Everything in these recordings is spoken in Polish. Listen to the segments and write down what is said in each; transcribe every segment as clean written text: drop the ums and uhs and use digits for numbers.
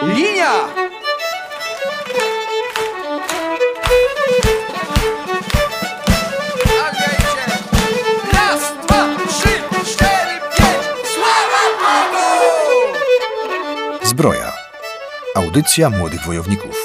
Linia! Raz, dwa, trzy, cztery, pięć. Sława Bogu! Zbroja. Audycja młodych wojowników.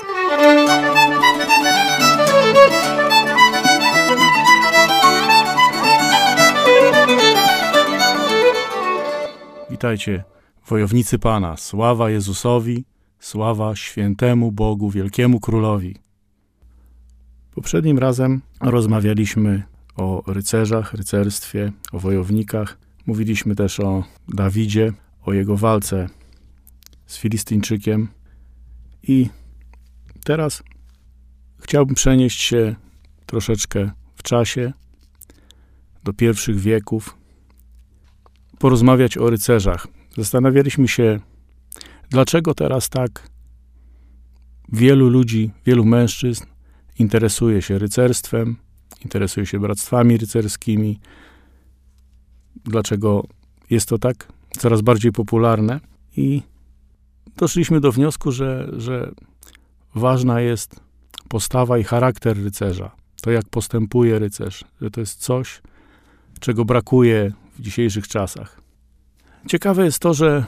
Witajcie, wojownicy Pana, sława Jezusowi, sława świętemu Bogu, wielkiemu Królowi. Poprzednim razem rozmawialiśmy o rycerzach, rycerstwie, o wojownikach. Mówiliśmy też o Dawidzie, o jego walce z Filistyńczykiem. I teraz chciałbym przenieść się troszeczkę w czasie do pierwszych wieków, porozmawiać o rycerzach. Zastanawialiśmy się, dlaczego teraz tak wielu ludzi, wielu mężczyzn interesuje się rycerstwem, interesuje się bractwami rycerskimi, dlaczego jest to tak coraz bardziej popularne. I doszliśmy do wniosku, że ważna jest postawa i charakter rycerza. To, jak postępuje rycerz, że to jest coś, czego brakuje w dzisiejszych czasach. Ciekawe jest to, że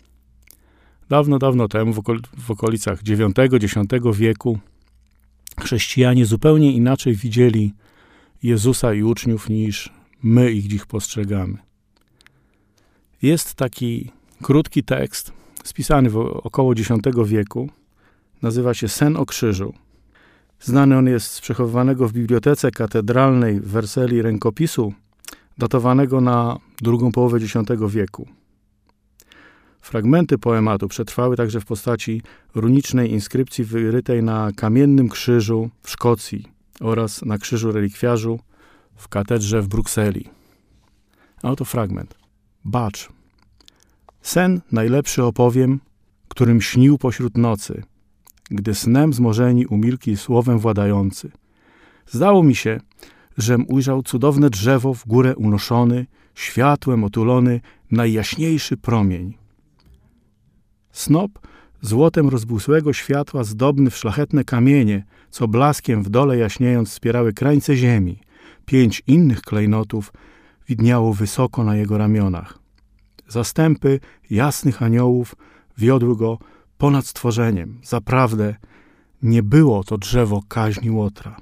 dawno temu, w okolicach IX-X wieku, chrześcijanie zupełnie inaczej widzieli Jezusa i uczniów, niż my ich dziś postrzegamy. Jest taki krótki tekst, spisany w około X wieku, nazywa się Sen o krzyżu. Znany on jest z przechowywanego w bibliotece katedralnej w Werseli rękopisu, datowanego na drugą połowę X wieku. Fragmenty poematu przetrwały także w postaci runicznej inskrypcji wyrytej na kamiennym krzyżu w Szkocji oraz na krzyżu relikwiarzu w katedrze w Brukseli. A oto fragment. Bacz. Sen najlepszy opowiem, którym śnił pośród nocy, gdy snem zmorzeni umilkli słowem władający. Zdało mi się, żem ujrzał cudowne drzewo w górę unoszony, światłem otulony, najjaśniejszy promień. Snop złotem rozbłysłego światła zdobny w szlachetne kamienie, co blaskiem w dole jaśniejąc wspierały krańce ziemi. 5 innych klejnotów widniało wysoko na jego ramionach. Zastępy jasnych aniołów wiodły go ponad stworzeniem. Zaprawdę nie było to drzewo kaźni Łotra.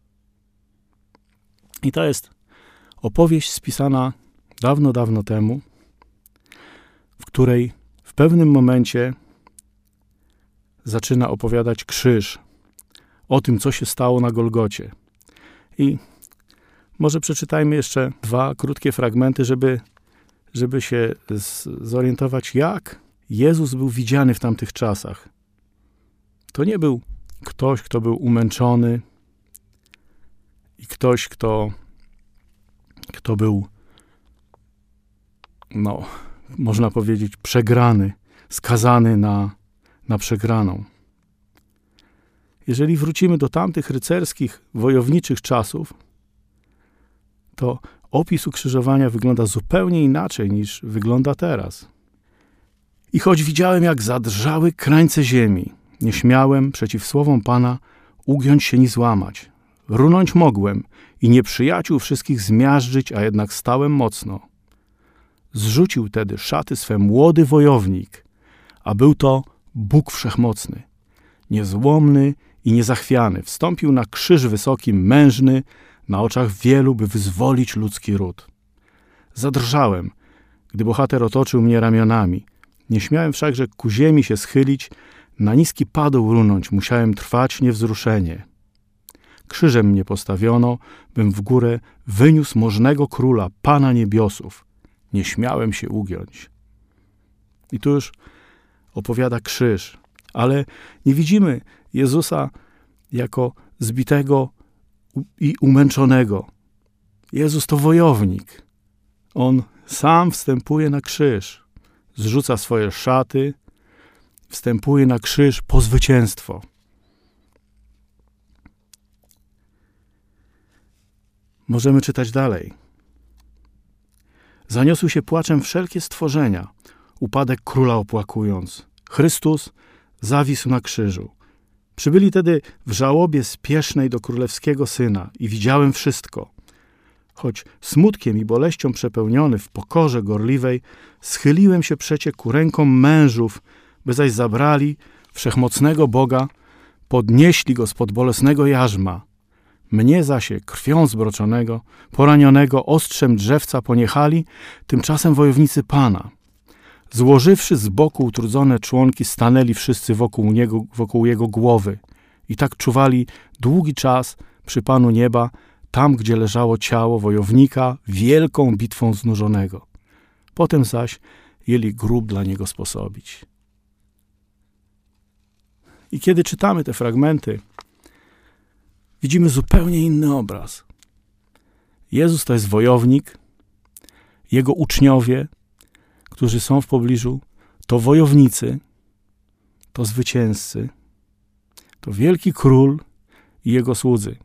I to jest opowieść spisana dawno temu, w której w pewnym momencie zaczyna opowiadać krzyż o tym, co się stało na Golgocie. I może przeczytajmy jeszcze 2 krótkie fragmenty, żeby się zorientować, jak Jezus był widziany w tamtych czasach. To nie był ktoś, kto był umęczony i ktoś, kto był, można powiedzieć, przegrany, skazany na przegraną. Jeżeli wrócimy do tamtych rycerskich, wojowniczych czasów, to opis ukrzyżowania wygląda zupełnie inaczej niż wygląda teraz. I choć widziałem, jak zadrżały krańce ziemi, nie śmiałem przeciw słowom Pana ugiąć się ni złamać. Runąć mogłem i nieprzyjaciół wszystkich zmiażdżyć, a jednak stałem mocno. Zrzucił tedy szaty swe młody wojownik, a był to Bóg Wszechmocny. Niezłomny i niezachwiany, wstąpił na krzyż wysoki, mężny, na oczach wielu, by wyzwolić ludzki ród. Zadrżałem, gdy bohater otoczył mnie ramionami. Nie śmiałem wszakże ku ziemi się schylić, na niski padł runąć, musiałem trwać niewzruszenie. Krzyżem mnie postawiono, bym w górę wyniósł możnego króla, Pana niebiosów. Nie śmiałem się ugiąć. I tu już opowiada krzyż, ale nie widzimy Jezusa jako zbitego i umęczonego. Jezus to wojownik. On sam wstępuje na krzyż, zrzuca swoje szaty, wstępuje na krzyż po zwycięstwo. Możemy czytać dalej. Zaniosły się płaczem wszelkie stworzenia, upadek króla opłakując. Chrystus zawisł na krzyżu. Przybyli tedy w żałobie spiesznej do królewskiego syna i widziałem wszystko. Choć smutkiem i boleścią przepełniony w pokorze gorliwej, schyliłem się przecie ku rękom mężów, by zaś zabrali wszechmocnego Boga, podnieśli go spod bolesnego jarzma. Mnie zaś krwią zbroczonego, poranionego ostrzem drzewca poniechali, tymczasem wojownicy Pana. Złożywszy z boku utrudzone członki, stanęli wszyscy wokół jego głowy i tak czuwali długi czas przy Panu nieba, tam, gdzie leżało ciało wojownika, wielką bitwą znużonego. Potem zaś jęli grób dla niego sposobić. I kiedy czytamy te fragmenty, widzimy zupełnie inny obraz. Jezus to jest wojownik, jego uczniowie, którzy są w pobliżu, to wojownicy, to zwycięzcy, to wielki król i jego słudzy.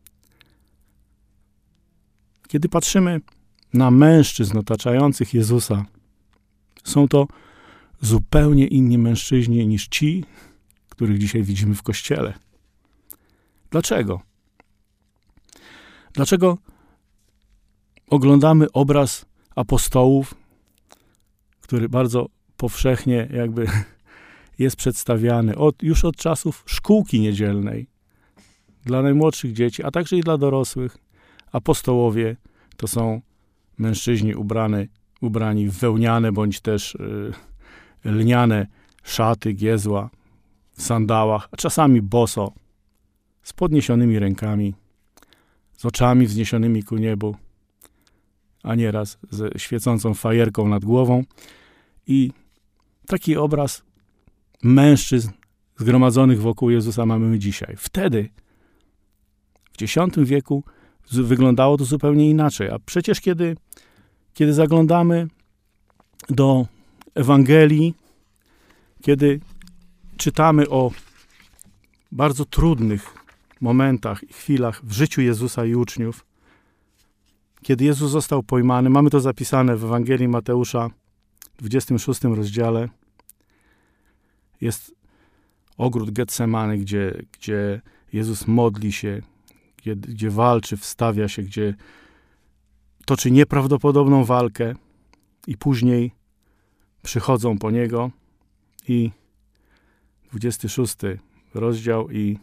Kiedy patrzymy na mężczyzn otaczających Jezusa, są to zupełnie inni mężczyźni niż ci, których dzisiaj widzimy w kościele. Dlaczego? Dlaczego oglądamy obraz apostołów, który bardzo powszechnie jakby jest przedstawiany już od czasów szkółki niedzielnej dla najmłodszych dzieci, a także i dla dorosłych. Apostołowie to są mężczyźni ubrani w wełniane bądź też lniane szaty, giezła, w sandałach, a czasami boso, z podniesionymi rękami, z oczami wzniesionymi ku niebu, a nieraz ze świecącą fajerką nad głową. I taki obraz mężczyzn zgromadzonych wokół Jezusa mamy dzisiaj. Wtedy, w X wieku, wyglądało to zupełnie inaczej. A przecież kiedy zaglądamy do Ewangelii, kiedy czytamy o bardzo trudnych momentach i chwilach w życiu Jezusa i uczniów, kiedy Jezus został pojmany, mamy to zapisane w Ewangelii Mateusza, w 26 rozdziale. Jest ogród Getsemany, gdzie Jezus modli się, gdzie walczy, wstawia się, gdzie toczy nieprawdopodobną walkę i później przychodzą po Niego i 26 rozdział i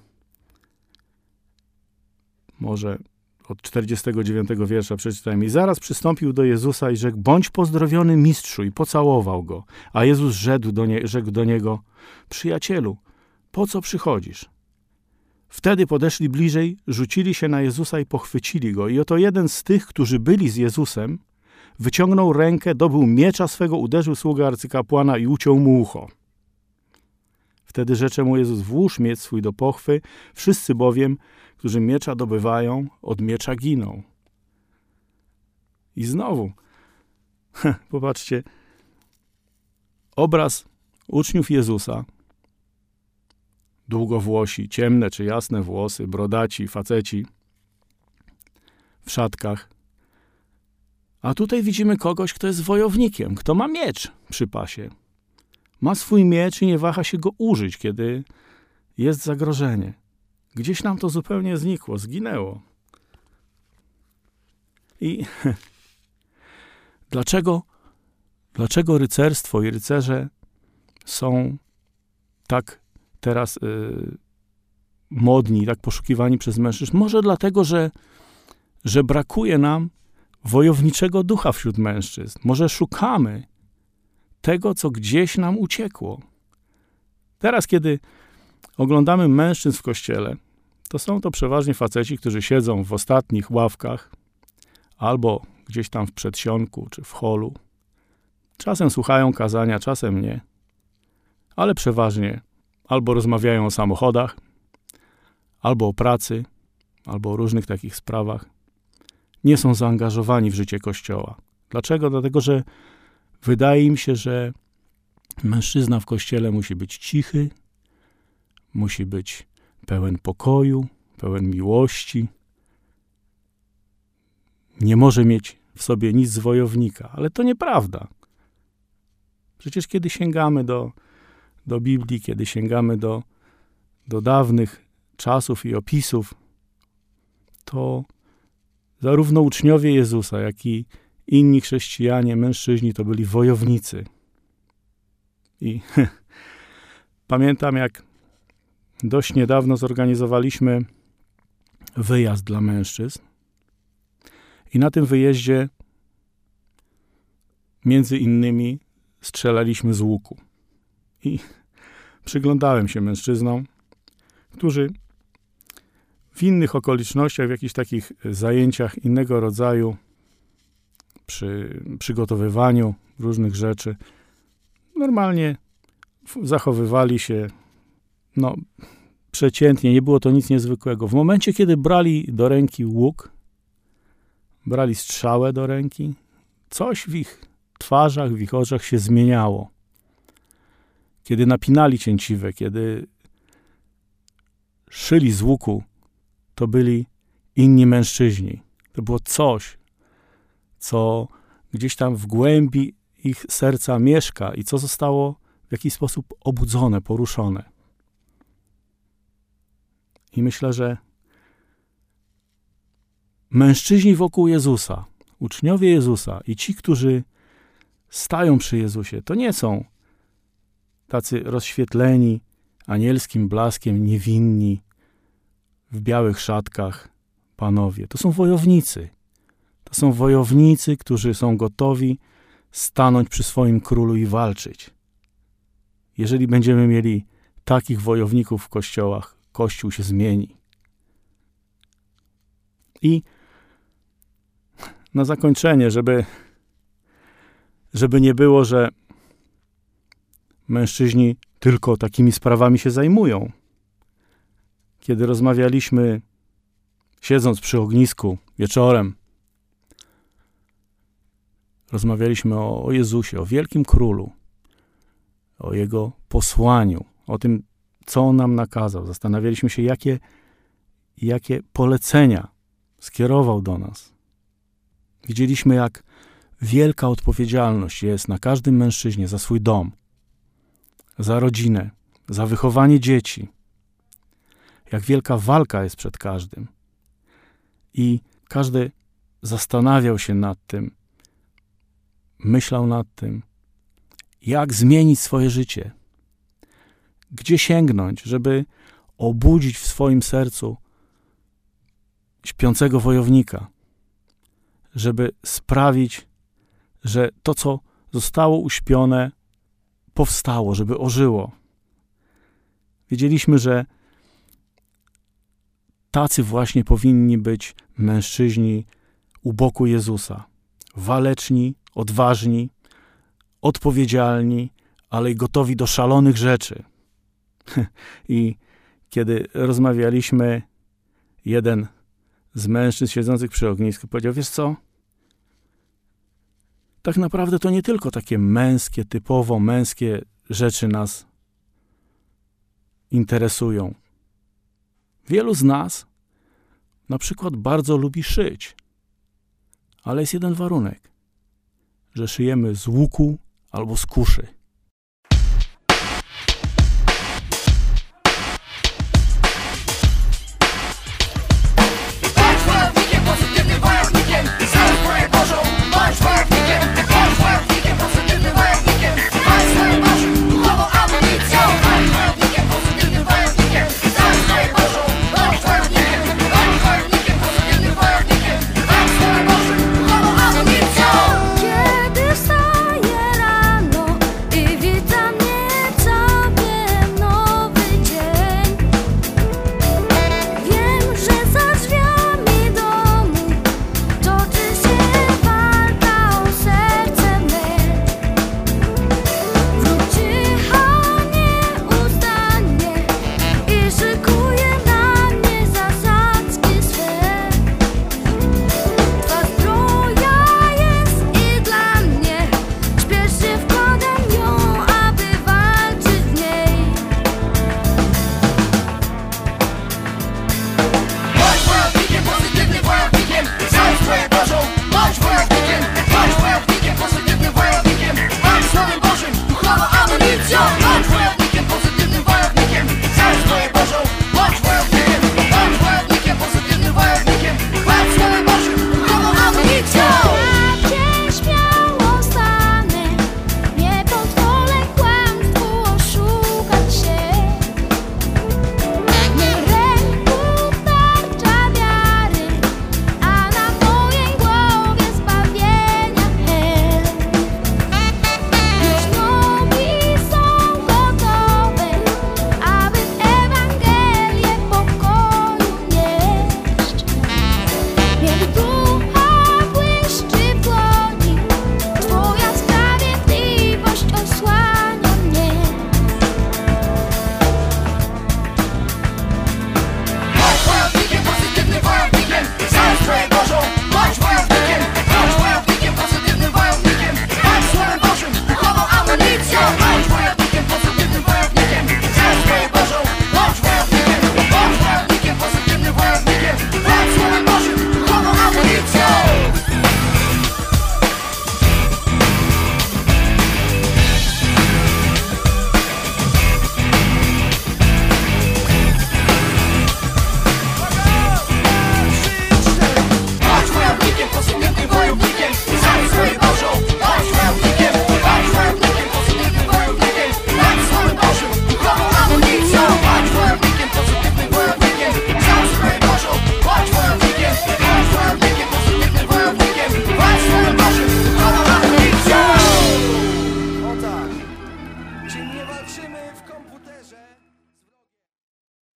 może od 49 wiersza przeczytałem. I zaraz przystąpił do Jezusa i rzekł: bądź pozdrowiony, mistrzu, i pocałował go. A Jezus rzekł do niego: przyjacielu, po co przychodzisz? Wtedy podeszli bliżej, rzucili się na Jezusa i pochwycili go. I oto jeden z tych, którzy byli z Jezusem, wyciągnął rękę, dobył miecza swego, uderzył sługę arcykapłana i uciął mu ucho. Wtedy rzecze mu Jezus: włóż miecz swój do pochwy, wszyscy bowiem, którzy miecza dobywają, od miecza giną. I znowu, popatrzcie, obraz uczniów Jezusa, długowłosi, ciemne czy jasne włosy, brodaci, faceci w szatkach. A tutaj widzimy kogoś, kto jest wojownikiem, kto ma miecz przy pasie. Ma swój miecz i nie waha się go użyć, kiedy jest zagrożenie. Gdzieś nam to zupełnie znikło, zginęło. I dlaczego rycerstwo i rycerze są tak teraz modni, tak poszukiwani przez mężczyzn? Może dlatego, że brakuje nam wojowniczego ducha wśród mężczyzn. Może szukamy tego, co gdzieś nam uciekło. Teraz, kiedy oglądamy mężczyzn w kościele, to są to przeważnie faceci, którzy siedzą w ostatnich ławkach albo gdzieś tam w przedsionku czy w holu. Czasem słuchają kazania, czasem nie, ale przeważnie albo rozmawiają o samochodach, albo o pracy, albo o różnych takich sprawach. Nie są zaangażowani w życie Kościoła. Dlaczego? Dlatego, że wydaje im się, że mężczyzna w Kościele musi być cichy, musi być pełen pokoju, pełen miłości. Nie może mieć w sobie nic z wojownika. Ale to nieprawda. Przecież kiedy sięgamy do Biblii, kiedy sięgamy do dawnych czasów i opisów, to zarówno uczniowie Jezusa, jak i inni chrześcijanie, mężczyźni, to byli wojownicy. I pamiętam, jak dość niedawno zorganizowaliśmy wyjazd dla mężczyzn i na tym wyjeździe między innymi strzelaliśmy z łuku. I przyglądałem się mężczyznom, którzy w innych okolicznościach, w jakichś takich zajęciach innego rodzaju, przy przygotowywaniu różnych rzeczy, normalnie zachowywali się przeciętnie, nie było to nic niezwykłego. W momencie, kiedy brali do ręki łuk, brali strzałę do ręki, coś w ich twarzach, w ich oczach się zmieniało. Kiedy napinali cięciwe, kiedy szyli z łuku, to byli inni mężczyźni. To było coś, co gdzieś tam w głębi ich serca mieszka i co zostało w jakiś sposób obudzone, poruszone. I myślę, że mężczyźni wokół Jezusa, uczniowie Jezusa i ci, którzy stają przy Jezusie, to nie są tacy rozświetleni anielskim blaskiem, niewinni, w białych szatkach panowie. To są wojownicy. To są wojownicy, którzy są gotowi stanąć przy swoim królu i walczyć. Jeżeli będziemy mieli takich wojowników w kościołach, Kościół się zmieni. I na zakończenie, żeby nie było, że mężczyźni tylko takimi sprawami się zajmują. Kiedy rozmawialiśmy, siedząc przy ognisku wieczorem, rozmawialiśmy o Jezusie, o wielkim królu, o Jego posłaniu, o tym, co On nam nakazał. Zastanawialiśmy się, jakie polecenia skierował do nas. Widzieliśmy, jak wielka odpowiedzialność jest na każdym mężczyźnie za swój dom, za rodzinę, za wychowanie dzieci. Jak wielka walka jest przed każdym. I każdy zastanawiał się nad tym, myślał nad tym, jak zmienić swoje życie. Gdzie sięgnąć, żeby obudzić w swoim sercu śpiącego wojownika. Żeby sprawić, że to, co zostało uśpione, powstało, żeby ożyło. Wiedzieliśmy, że tacy właśnie powinni być mężczyźni u boku Jezusa. Waleczni, odważni, odpowiedzialni, ale i gotowi do szalonych rzeczy. I kiedy rozmawialiśmy, jeden z mężczyzn siedzących przy ognisku powiedział, wiesz co? Tak naprawdę to nie tylko takie męskie, typowo męskie rzeczy nas interesują. Wielu z nas na przykład bardzo lubi szyć, ale jest jeden warunek, że szyjemy z łuku albo z kuszy.